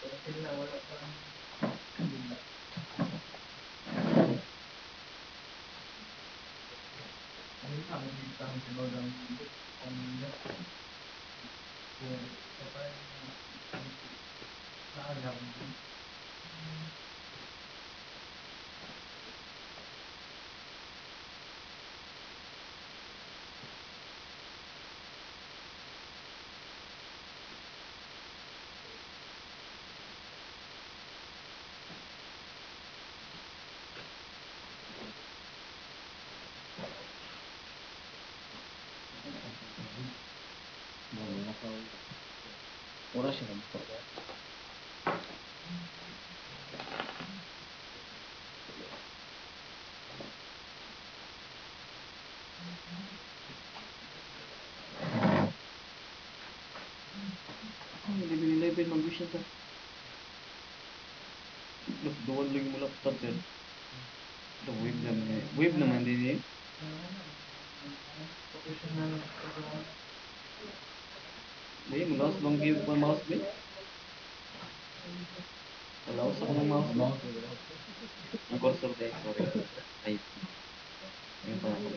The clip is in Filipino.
Oras siya nagpapagod. Level mag-vision ta. Doon lagi mo laptop sir. The wave naman din eh. Wave, mouse long view pa mouse ba? Wala sa kong mouse ba? Ang cursor tayo, sorry. Ay, yung pala ko.